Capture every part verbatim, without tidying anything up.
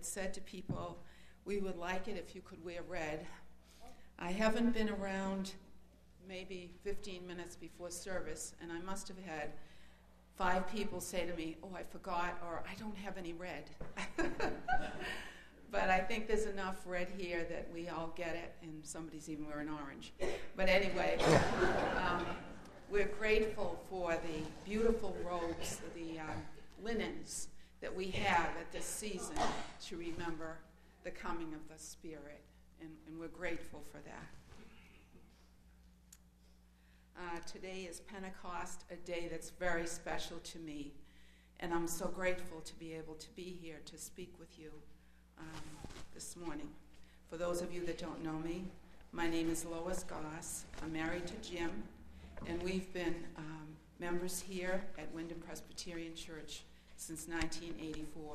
had said to people, we would like it if you could wear red. I haven't been around maybe fifteen minutes before service, and I must have had five people say to me, oh, I forgot, or I don't have any red. But I think there's enough red here that we all get it, and somebody's even wearing orange. But anyway, um, we're grateful for the beautiful robes, the uh, linens that we have at this season to remember the coming of the Spirit, and, and we're grateful for that. Uh, today is Pentecost, a day that's very special to me, and I'm so grateful to be able to be here to speak with you um, this morning. For those of you that don't know me, my name is Lois Goss. I'm married to Jim, and we've been um, members here at Wyndham Presbyterian Church since nineteen eighty-four.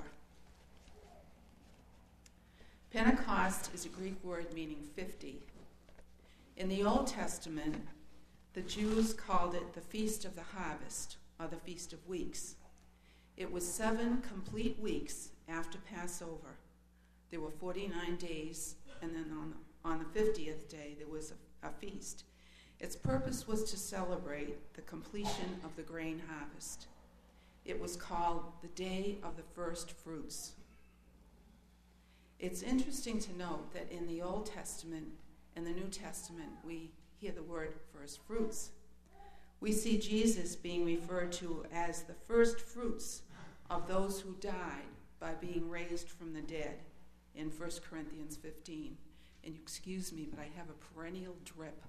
Pentecost is a Greek word meaning fifty. In the Old Testament, the Jews called it the Feast of the Harvest, or the Feast of Weeks. It was seven complete weeks after Passover. There were forty-nine days, and then on the, on the fiftieth day there was a, a feast. Its purpose was to celebrate the completion of the grain harvest. It was called the Day of the First Fruits. It's interesting to note that in the Old Testament and the New Testament, we hear the word first fruits. We see Jesus being referred to as the first fruits of those who died by being raised from the dead in First Corinthians fifteen. And you excuse me, but I have a perennial drip.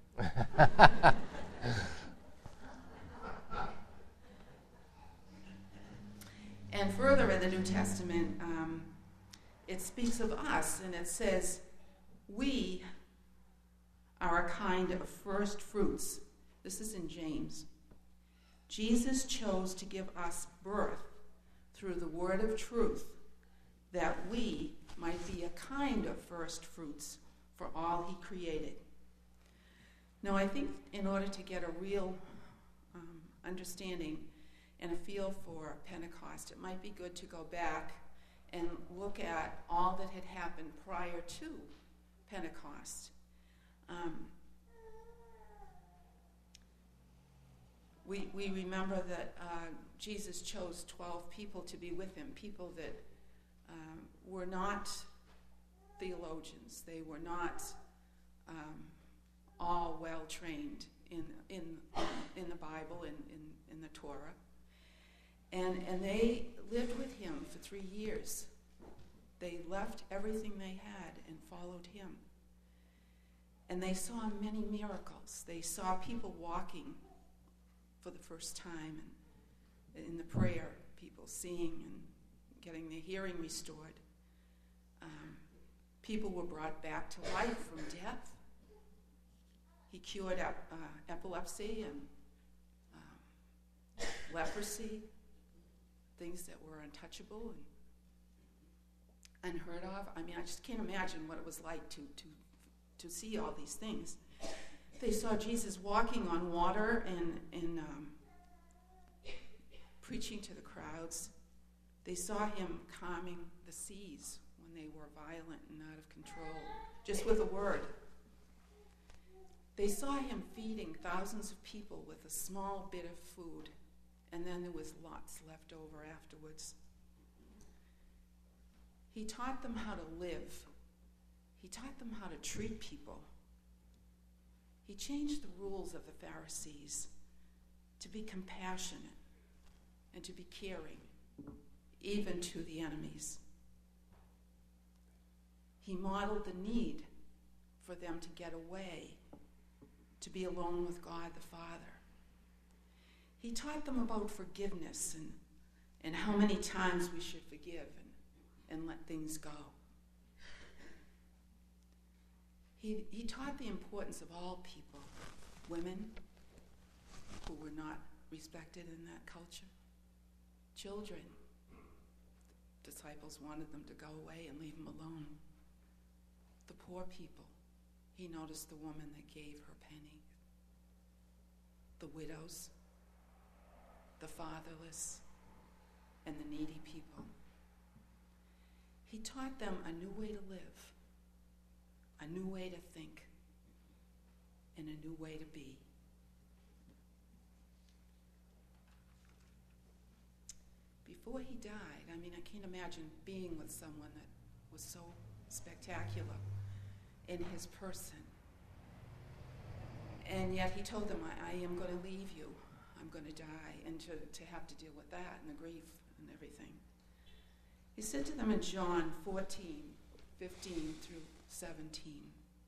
And further in the New Testament, um, it speaks of us, and it says, we are a kind of first fruits. This is in James. Jesus chose to give us birth through the word of truth, that we might be a kind of first fruits for all he created. Now, I think in order to get a real um, understanding and a feel for Pentecost, it might be good to go back and look at all that had happened prior to Pentecost. Um, we, we remember that uh, Jesus chose twelve people to be with him, people that um, were not theologians. They were not um, all well-trained in, in, in the Bible and in, in the Torah. And, and they lived with him for three years. They left everything they had and followed him. And they saw many miracles. They saw people walking for the first time, and in the prayer, people seeing and getting their hearing restored. Um, people were brought back to life from death. He cured ep- uh, epilepsy and um, leprosy, things that were untouchable and unheard of. I mean, I just can't imagine what it was like to to to see all these things. They saw Jesus walking on water and, and um, preaching to the crowds. They saw him calming the seas when they were violent and out of control, just with a word. They saw him feeding thousands of people with a small bit of food, and then there was lots left over afterwards. He taught them how to live. He taught them how to treat people. He changed the rules of the Pharisees to be compassionate and to be caring, even to the enemies. He modeled the need for them to get away, to be alone with God the Father. He taught them about forgiveness and, and how many times we should forgive and, and let things go. He, he taught the importance of all people, women who were not respected in that culture, children. Disciples wanted them to go away and leave them alone. The poor people. He noticed the woman that gave her penny. The widows, the fatherless, and the needy people. He taught them a new way to live, a new way to think, and a new way to be. Before he died, I mean, I can't imagine being with someone that was so spectacular in his person. And yet he told them, I, I am going to leave you. I'm going to die. And to, to have to deal with that and the grief and everything. He said to them in John fourteen, fifteen through seventeen,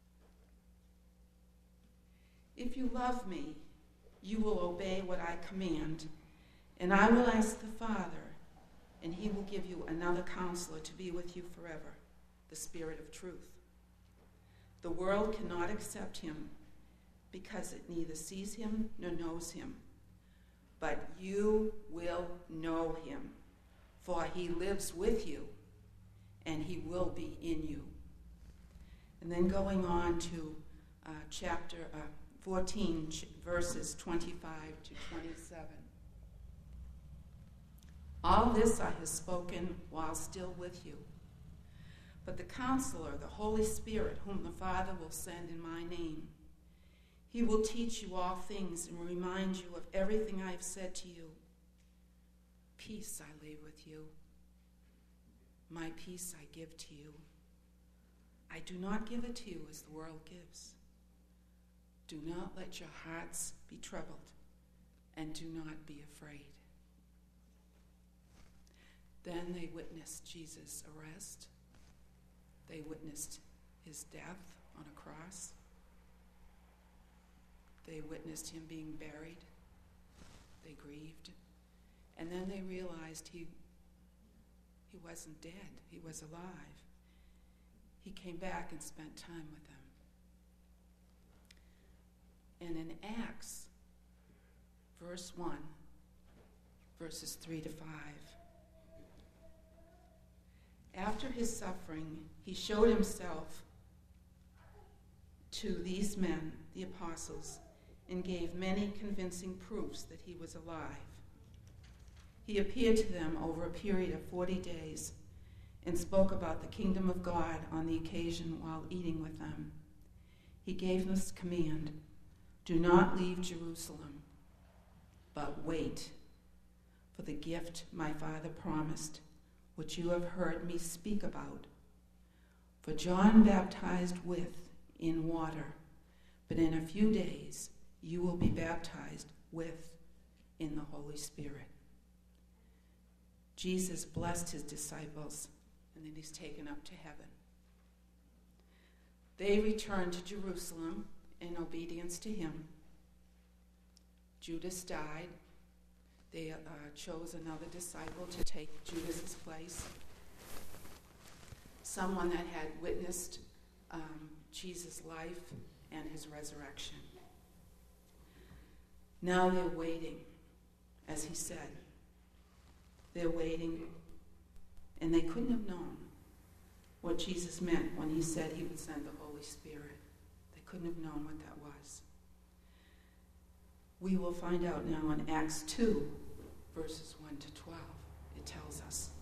if you love me, you will obey what I command, and I will ask the Father, and he will give you another counselor to be with you forever, the Spirit of truth. The world cannot accept him because it neither sees him nor knows him. But you will know him, for he lives with you, and he will be in you. And then going on to uh, chapter uh, fourteen, ch- verses twenty-five to twenty-seven. All this I have spoken while still with you. But the Counselor, the Holy Spirit, whom the Father will send in my name, he will teach you all things and remind you of everything I have said to you. Peace I leave with you. My peace I give to you. I do not give it to you as the world gives. Do not let your hearts be troubled, and do not be afraid. Then they witnessed Jesus' arrest. They witnessed his death on a cross. They witnessed him being buried. They grieved. And then they realized he, he wasn't dead. He was alive. He came back and spent time with them. And in Acts, verse one, verses three to five, after his suffering, he showed himself to these men, the apostles, and gave many convincing proofs that he was alive. He appeared to them over a period of forty days and spoke about the kingdom of God on the occasion while eating with them. He gave this command, do not leave Jerusalem, but wait for the gift my Father promised, which you have heard me speak about. For John baptized with in water, but in a few days you will be baptized with in the Holy Spirit. Jesus blessed his disciples, and then he's taken up to heaven. They returned to Jerusalem in obedience to him. Judas died. They uh, chose another disciple to take Judas's place, someone that had witnessed um, Jesus' life and his resurrection. Now they're waiting, as he said. They're waiting, and they couldn't have known what Jesus meant when he said he would send the Holy Spirit. They couldn't have known what that was. We will find out now in Acts two, verses one to twelve. It tells us.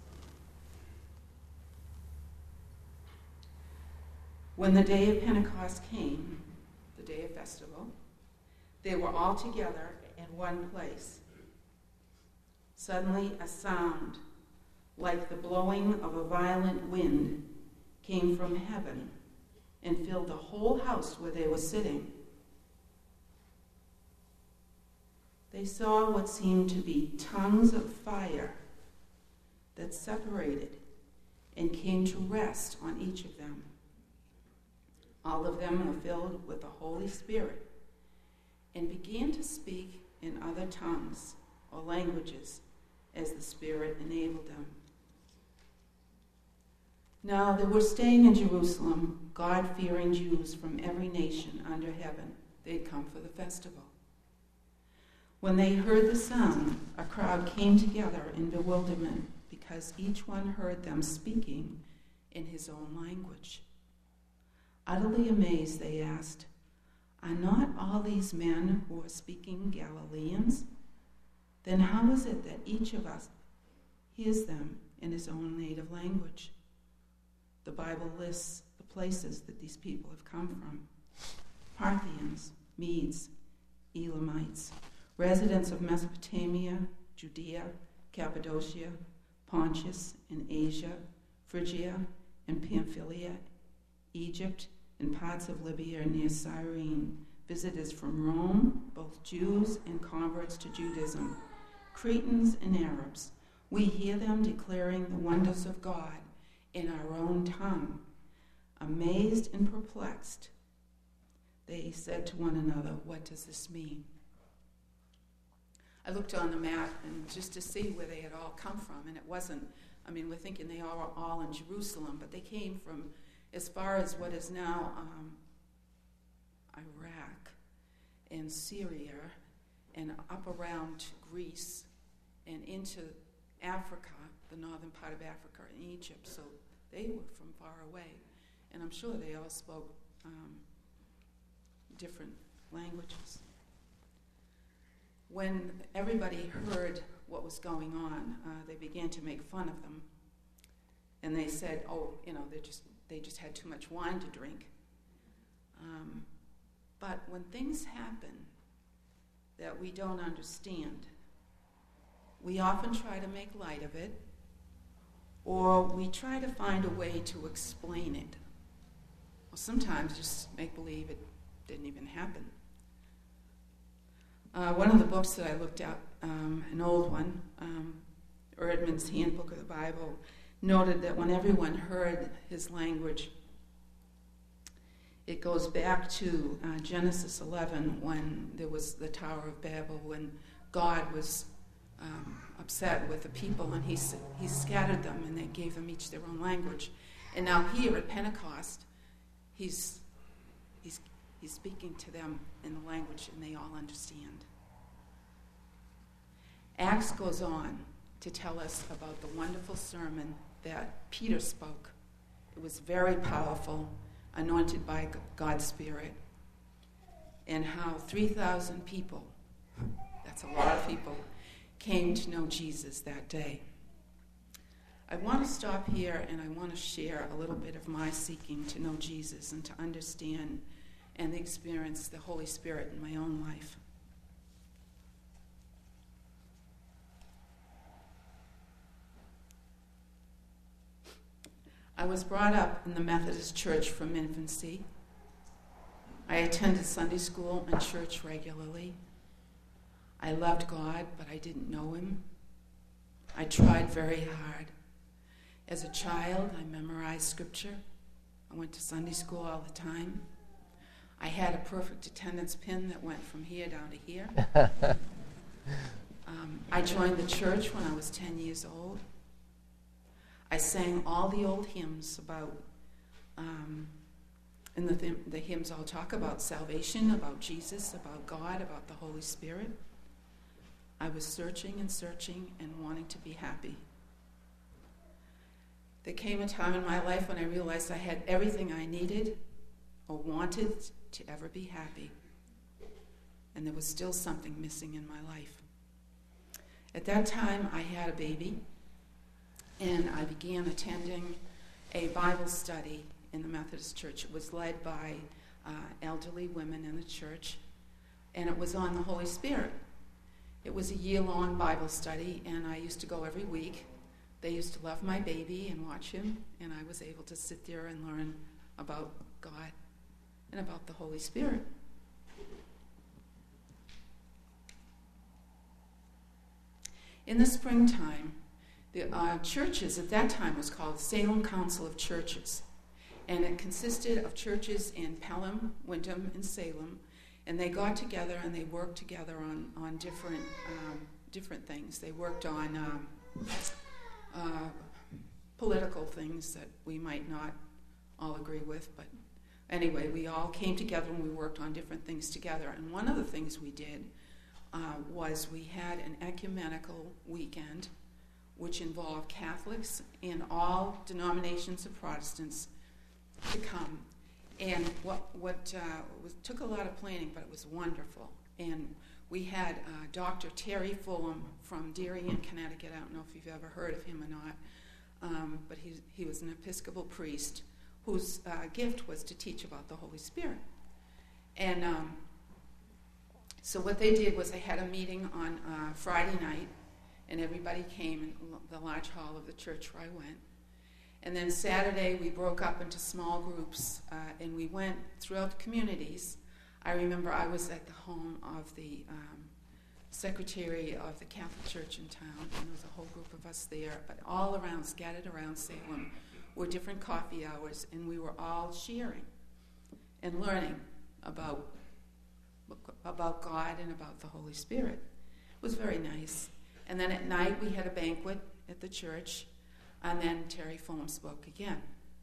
When the day of Pentecost came, the day of festival, they were all together in one place. Suddenly a sound, like the blowing of a violent wind, came from heaven and filled the whole house where they were sitting. They saw what seemed to be tongues of fire that separated and came to rest on each of them. All of them were filled with the Holy Spirit and began to speak in other tongues or languages as the Spirit enabled them. Now there were staying in Jerusalem God-fearing Jews from every nation under heaven. They'd come for the festival. When they heard the sound, a crowd came together in bewilderment because each one heard them speaking in his own language. Utterly amazed, they asked, are not all these men who are speaking Galileans? Then how is it that each of us hears them in his own native language? The Bible lists the places that these people have come from. Parthians, Medes, Elamites, residents of Mesopotamia, Judea, Cappadocia, Pontus and Asia, Phrygia and Pamphylia, Egypt, and parts of Libya near Cyrene, visitors from Rome, both Jews and converts to Judaism, Cretans and Arabs. We hear them declaring the wonders of God in our own tongue. Amazed and perplexed, they said to one another, "What does this mean?" I looked on the map and just to see where they had all come from, and it wasn't, I mean, we're thinking they all were all in Jerusalem, but they came from as far as what is now um, Iraq and Syria and up around Greece and into Africa, the northern part of Africa and Egypt. So they were from far away. And I'm sure they all spoke um, different languages. When everybody heard what was going on, uh, they began to make fun of them. And they said, oh, you know, they just they just had too much wine to drink. Um, but when things happen that we don't understand, we often try to make light of it, or we try to find a way to explain it. Or sometimes just make believe it didn't even happen. Uh, one of the books that I looked at, um, an old one, um, Erdman's Handbook of the Bible, noted that when everyone heard his language, it goes back to uh, Genesis eleven, when there was the Tower of Babel, when God was um, upset with the people, and he, he scattered them, and they gave them each their own language. And now here at Pentecost, he's, he's, he's speaking to them in the language, and they all understand. Acts goes on to tell us about the wonderful sermon that Peter spoke. It was very powerful, anointed by God's Spirit, and how three thousand people, that's a lot of people, came to know Jesus that day. I want to stop here, and I want to share a little bit of my seeking to know Jesus and to understand and experience the Holy Spirit in my own life. I was brought up in the Methodist Church from infancy. I attended Sunday school and church regularly. I loved God, but I didn't know him. I tried very hard. As a child, I memorized scripture. I went to Sunday school all the time. I had a perfect attendance pin that went from here down to here. um, I joined the church when I was ten years old. I sang all the old hymns about, um, and the, th- the hymns all talk about salvation, about Jesus, about God, about the Holy Spirit. I was searching and searching and wanting to be happy. There came a time in my life when I realized I had everything I needed or wanted to ever be happy. And there was still something missing in my life. At that time, I had a baby, and I began attending a Bible study in the Methodist Church. It was led by uh, elderly women in the church, and it was on the Holy Spirit. It was a year-long Bible study, and I used to go every week. They used to love my baby and watch him, and I was able to sit there and learn about God and about the Holy Spirit. In the springtime, the uh, churches at that time was called Salem Council of Churches, and it consisted of churches in Pelham, Windham, and Salem, and they got together and they worked together on, on different um, different things. They worked on um, uh, political things that we might not all agree with, but anyway, we all came together and we worked on different things together. And one of the things we did uh, was we had an ecumenical weekend, which involved Catholics and all denominations of Protestants to come. And what what uh, was, took a lot of planning, but it was wonderful. And we had uh, Doctor Terry Fulham from Darien, Connecticut. I don't know if you've ever heard of him or not. um, but he, he was an Episcopal priest whose uh, gift was to teach about the Holy Spirit. And um, so what they did was they had a meeting on uh, Friday night, and everybody came in the large hall of the church where I went. And then Saturday we broke up into small groups, uh, and we went throughout the communities. I remember I was at the home of the um, secretary of the Catholic Church in town, and there was a whole group of us there, but all around, scattered around Salem, were different coffee hours, and we were all sharing and learning about, about God and about the Holy Spirit. It was very nice. And then at night we had a banquet at the church, and then Terry Fulham spoke again.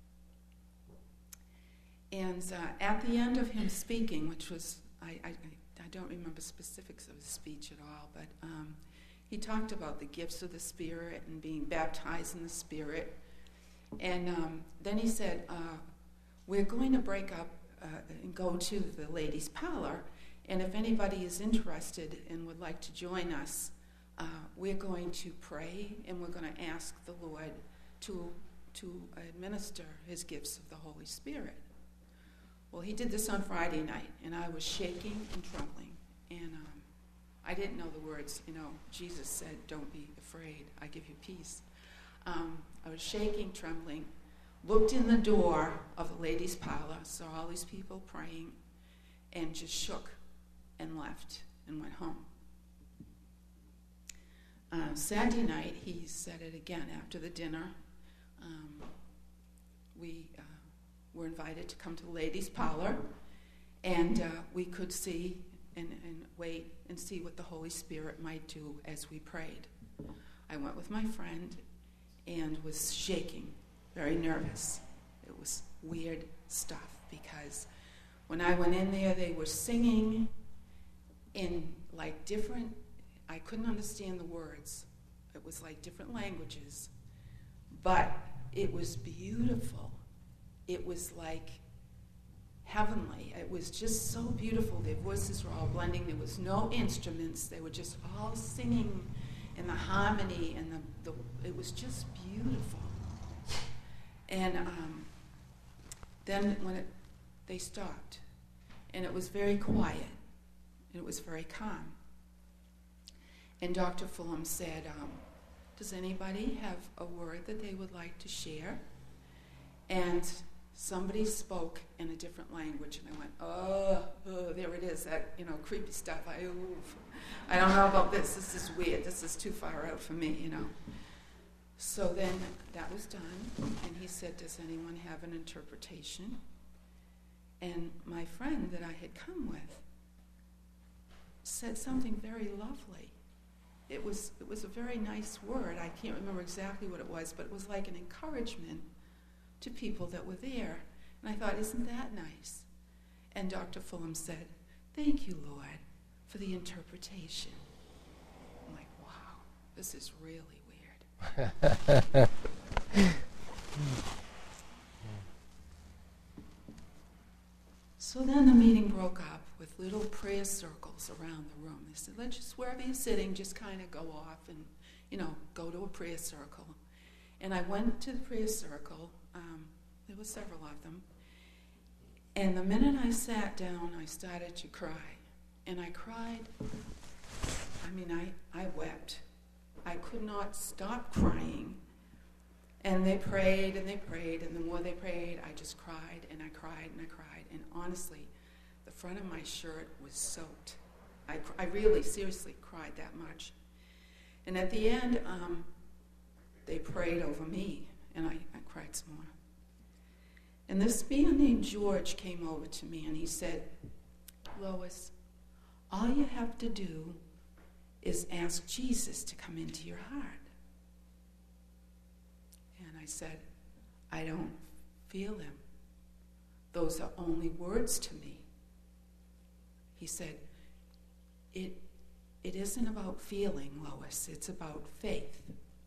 And uh, at the end of him speaking, which was, I, I, I don't remember specifics of the speech at all, but um, he talked about the gifts of the Spirit and being baptized in the Spirit. And um, then he said, uh, we're going to break up uh, and go to the ladies' parlor, and if anybody is interested and would like to join us, uh, we're going to pray, and we're going to ask the Lord to, to administer his gifts of the Holy Spirit. Well, he did this on Friday night, and I was shaking and trembling, and um, I didn't know the words. You know, Jesus said, don't be afraid, I give you peace. Um, I was shaking, trembling, looked in the door of the ladies' parlor, saw all these people praying, and just shook and left and went home. Uh, Saturday night, he said it again after the dinner. Um, we uh, were invited to come to the ladies' parlor, and uh, we could see and, and wait and see what the Holy Spirit might do as we prayed. I went with my friend and was shaking, very nervous. It was weird stuff, because when I went in there, they were singing in like different, I couldn't understand the words. It was like different languages, but it was beautiful. It was like heavenly. It was just so beautiful. Their voices were all blending. There was no instruments. They were just all singing in the harmony, and the, the it was just beautiful. And um, then when it, they stopped, and it was very quiet, and it was very calm. And Doctor Fulham said, um, does anybody have a word that they would like to share? And somebody spoke in a different language, and I went, oh, oh there it is, that, you know, creepy stuff. I, oof. I don't know about this. This is weird. This is too far out for me, you know. So then that was done, and he said, does anyone have an interpretation? And my friend that I had come with said something very lovely. It was it was a very nice word. I can't remember exactly what it was, but it was like an encouragement to people that were there. And I thought, isn't that nice? And Doctor Fulham said, thank you, Lord, for the interpretation. I'm like, wow, this is really weird. So then the meeting broke up with little prayer circles around the room. They said, let's just, wherever you're sitting, just kind of go off and, you know, go to a prayer circle. And I went to the prayer circle. Um, there were several of them. And the minute I sat down, I started to cry. And I cried. I mean, I, I wept. I could not stop crying. And they prayed and they prayed, and the more they prayed, I just cried and I cried and I cried. And honestly, the front of my shirt was soaked. I, I really, seriously cried that much. And at the end, um, they prayed over me, and I, I cried some more. And this man named George came over to me, and he said, Lois, all you have to do is ask Jesus to come into your heart. And I said, I don't feel him. Those are only words to me. He said, it, it isn't about feeling, Lois. It's about faith.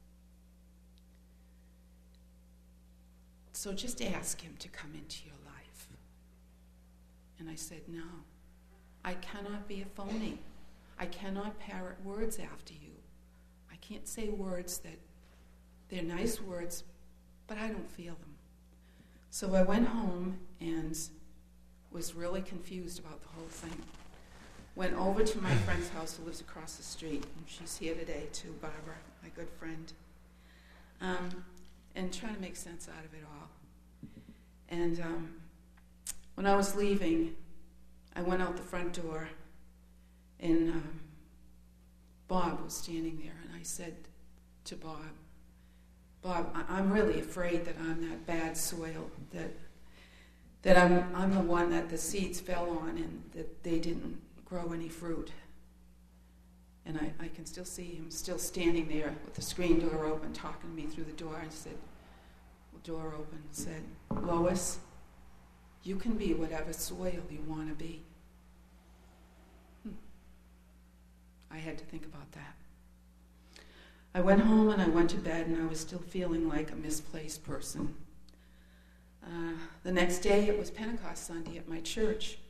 So just ask him to come into your life. And I said, no, I cannot be a phony. I cannot parrot words after you. I can't say words that, they're nice words, but I don't feel them. So I went home and was really confused about the whole thing. Went over to my friend's house who lives across the street, and she's here today too, Barbara, my good friend, um, and trying to make sense out of it all. And um, when I was leaving, I went out the front door, and um, Bob was standing there, and I said to Bob, Bob, I- I'm really afraid that I'm that bad soil, that that I'm I'm the one that the seeds fell on and that they didn't grow any fruit. And I, I can still see him still standing there with the screen door open, talking to me through the door. I said, the door open, said, Lois, you can be whatever soil you want to be. Hmm. I had to think about that. I went home and I went to bed, and I was still feeling like a misplaced person. Uh, the next day, it was Pentecost Sunday at my church.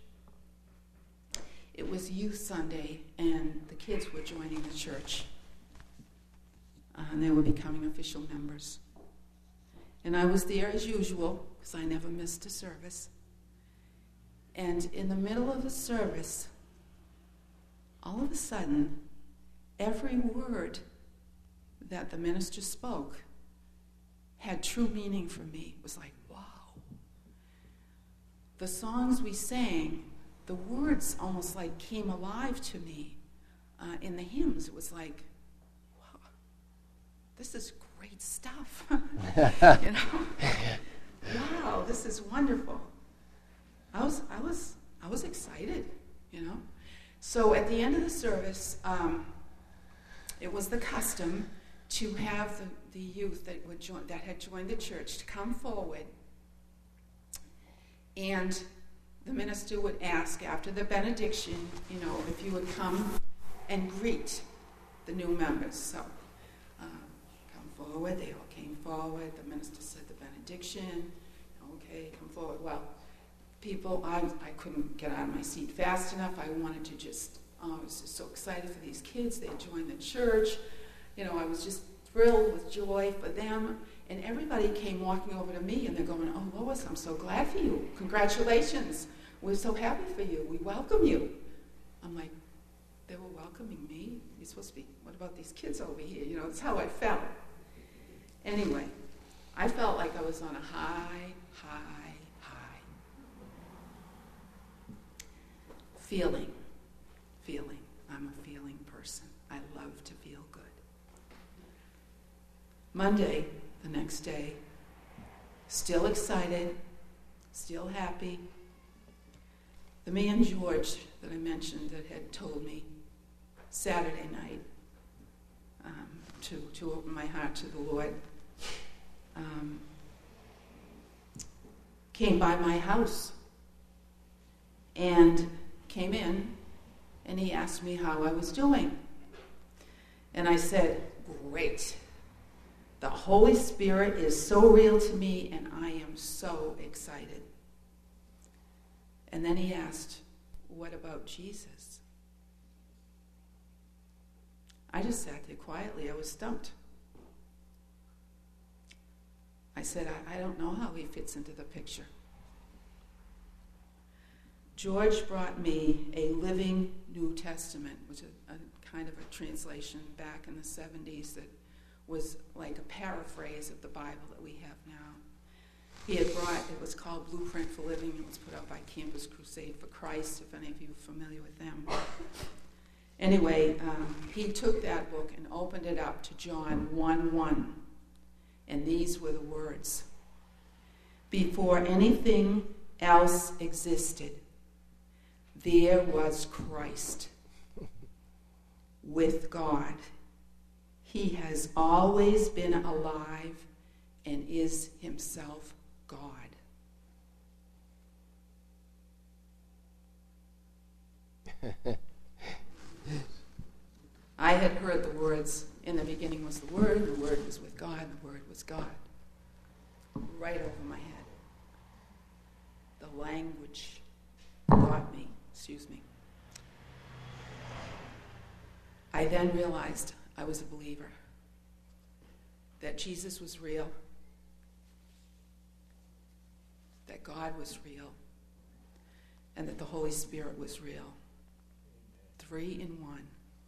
It was Youth Sunday, and the kids were joining the church. Uh, and they were becoming official members. And I was there as usual, because I never missed a service. And in the middle of the service, all of a sudden, every word that the minister spoke had true meaning for me. It was like, wow. The songs we sang, the words almost like came alive to me uh, in the hymns. It was like, wow, this is great stuff. You know, wow, this is wonderful. I was, I was, I was excited. You know, so at the end of the service, um, it was the custom to have the, the youth that would join, that had joined the church to come forward, and the minister would ask after the benediction, you know, if you would come and greet the new members. So, uh, come forward. They all came forward. The minister said the benediction. Okay, come forward. Well, people, I I couldn't get out of my seat fast enough. I wanted to just, oh, I was just so excited for these kids. They had joined the church. You know, I was just thrilled with joy for them. And everybody came walking over to me, and they're going, oh, Lois, I'm so glad for you. Congratulations. We're so happy for you. We welcome you. I'm like, they were welcoming me? You're supposed to be, what about these kids over here? You know, that's how I felt. Anyway, I felt like I was on a high, high, high. Feeling. Feeling. I'm a feeling person. I love to feel good. Monday, the next day, still excited, still happy. The man George that I mentioned that had told me Saturday night um, to, to open my heart to the Lord um, came by my house and came in, and he asked me how I was doing. And I said, great. The Holy Spirit is so real to me, and I am so excited. And then he asked, what about Jesus? I just sat there quietly. I was stumped. I said, I, I don't know how he fits into the picture. George brought me a Living New Testament, which is a, a kind of a translation back in the seventies that was like a paraphrase of the Bible that we have now. He had brought, it was called Blueprint for Living. It was put out by Campus Crusade for Christ, if any of you are familiar with them. Anyway, um, he took that book and opened it up to John one one. And these were the words. Before anything else existed, there was Christ with God. He has always been alive and is himself God. I had heard the words, in the beginning was the Word, the Word was with God, the Word was God. Right over my head. The language got me, excuse me. I then realized I was a believer, that Jesus was real, God was real and that the Holy Spirit was real. Three in one.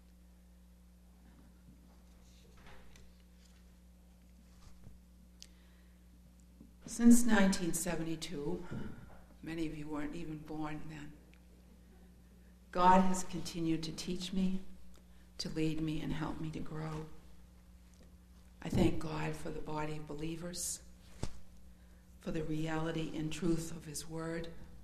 Since nineteen seventy-two, many of you weren't even born then, God has continued to teach me, to lead me, and help me to grow. I thank God for the body of believers, for the reality and truth of His Word.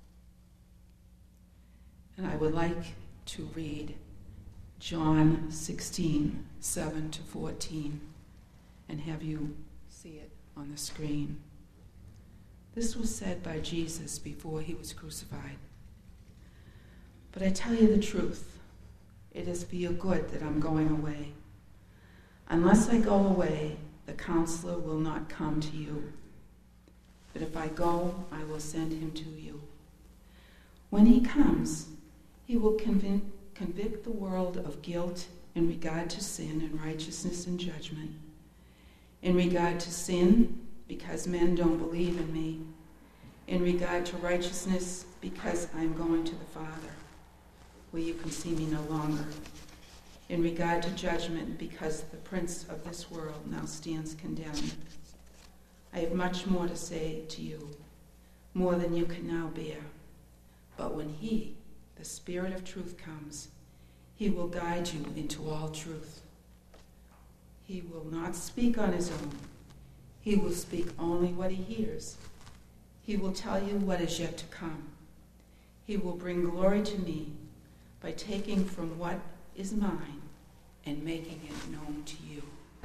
And I would like to read John sixteen, seven to fourteen, and have you see it on the screen. This was said by Jesus before He was crucified. But I tell you the truth, it is for your good that I'm going away. Unless I go away, the Counselor will not come to you. But if I go, I will send him to you. When he comes, he will convict, convict the world of guilt in regard to sin and righteousness and judgment. In regard to sin, because men don't believe in me. In regard to righteousness, because I am going to the Father, where you can see me no longer. In regard to judgment, because the prince of this world now stands condemned. I have much more to say to you, more than you can now bear. But when he, the Spirit of truth, comes, he will guide you into all truth. He will not speak on his own. He will speak only what he hears. He will tell you what is yet to come. He will bring glory to me by taking from what is mine and making it known to you.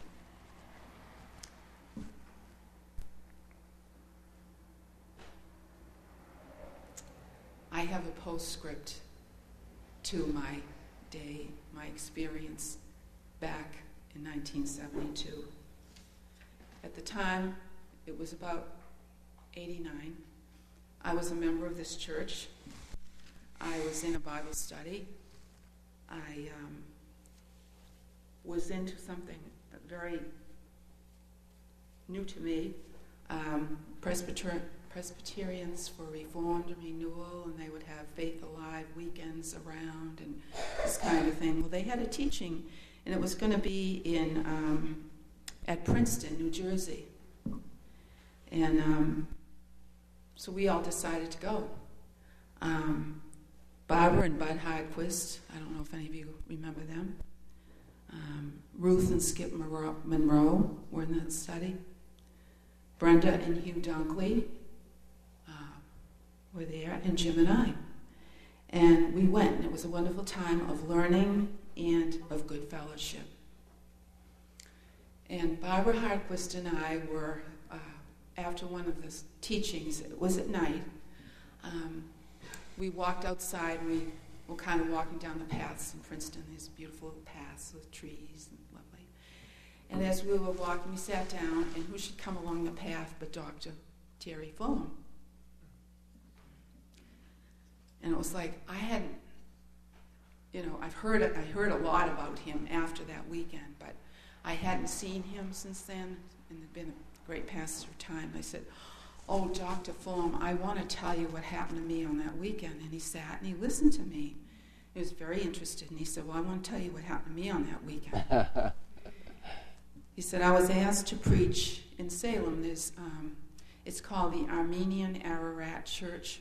I have a postscript to my day, my experience back in nineteen seventy-two. At the time, it was about eighty-nine. I was a member of this church. I was in a Bible study. I um, was into something very new to me. Um, Presbyter- Presbyterians for Reformed and Renewal, and they would have Faith Alive weekends around and this kind of thing. Well, they had a teaching, and it was going to be in um, at Princeton, New Jersey. And um, so we all decided to go. Um, Barbara and Bud Hardquist, I don't know if any of you remember them. Um, Ruth and Skip Monroe, Monroe were in that study. Brenda and Hugh Dunkley uh, were there, and Jim and I. And we went, and it was a wonderful time of learning and of good fellowship. And Barbara Hardquist and I were, uh, after one of the teachings, it was at night, um, we walked outside, and we were kind of walking down the paths in Princeton, these beautiful little paths with trees and lovely. And as we were walking, we sat down, and who should come along the path but Doctor Terry Fulham. And it was like, I hadn't, you know, I've heard, I heard a lot about him after that weekend, but I hadn't seen him since then, and it had been a great passage of time. I said, oh, Doctor Fulham, I want to tell you what happened to me on that weekend. And he sat and he listened to me. He was very interested, and he said, well, I want to tell you what happened to me on that weekend. He said, I was asked to preach in Salem. There's, um, it's called the Armenian Ararat Church.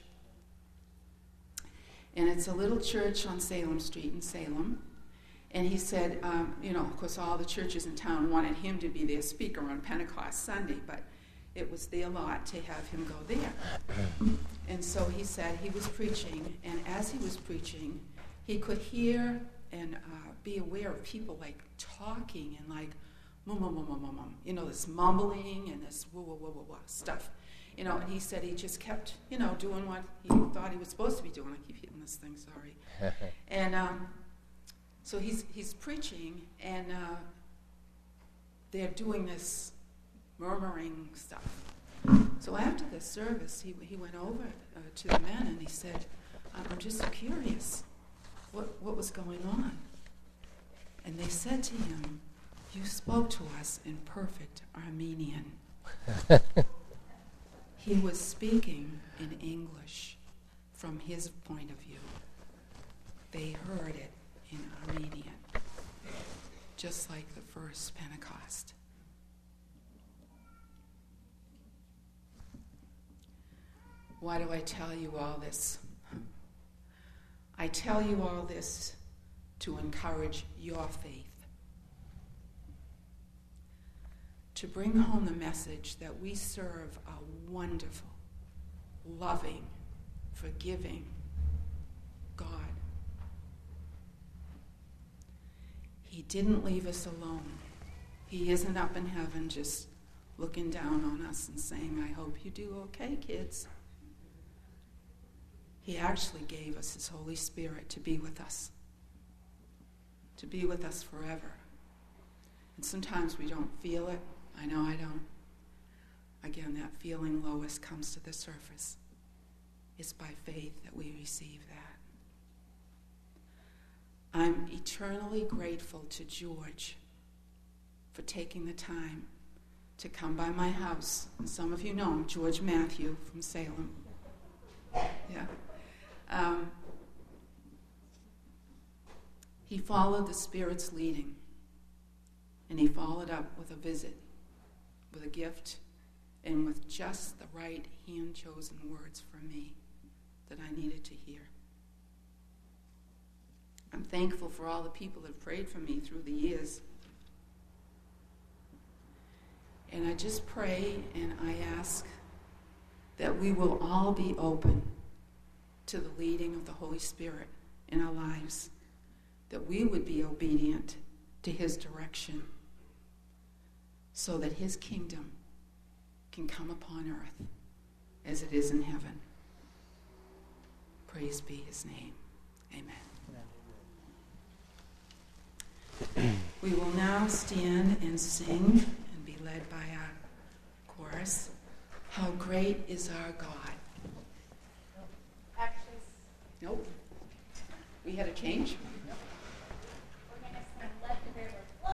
And it's a little church on Salem Street in Salem. And he said, um, you know, of course, all the churches in town wanted him to be their speaker on Pentecost Sunday, but it was their lot to have him go there. And so he said he was preaching, and as he was preaching, he could hear and uh, be aware of people like talking and like, mum, mum, mum, mum, mum, you know, this mumbling and this whoa, whoa, whoa, whoa, whoa stuff. You know, and he said he just kept, you know, doing what he thought he was supposed to be doing. I keep hitting this thing, sorry. And um, so he's he's preaching, and uh, they're doing this murmuring stuff. So after the service, he he went over uh, to the men, and he said, I'm just curious, what what was going on? And they said to him, you spoke to us in perfect Armenian. He was speaking in English from his point of view. They heard it in Armenian, just like the first Pentecost. Why do I tell you all this? I tell you all this to encourage your faith, to bring home the message that we serve a wonderful, loving, forgiving God. He didn't leave us alone. He isn't up in heaven just looking down on us and saying, I hope you do okay, kids. He actually gave us his Holy Spirit to be with us, to be with us forever. And sometimes we don't feel it. I know I don't. Again, that feeling, Lois, comes to the surface. It's by faith that we receive that. I'm eternally grateful to George for taking the time to come by my house. And some of you know him, George Matthew from Salem. Yeah. Um, he followed the Spirit's leading, and he followed up with a visit, with a gift, and with just the right hand-chosen words for me that I needed to hear. I'm thankful for all the people that prayed for me through the years. And I just pray and I ask that we will all be open to the leading of the Holy Spirit in our lives, that we would be obedient to his direction so that his kingdom can come upon earth as it is in heaven. Praise be his name. Amen. Amen. We will now stand and sing and be led by our chorus, How Great is Our God. Nope. We had a change.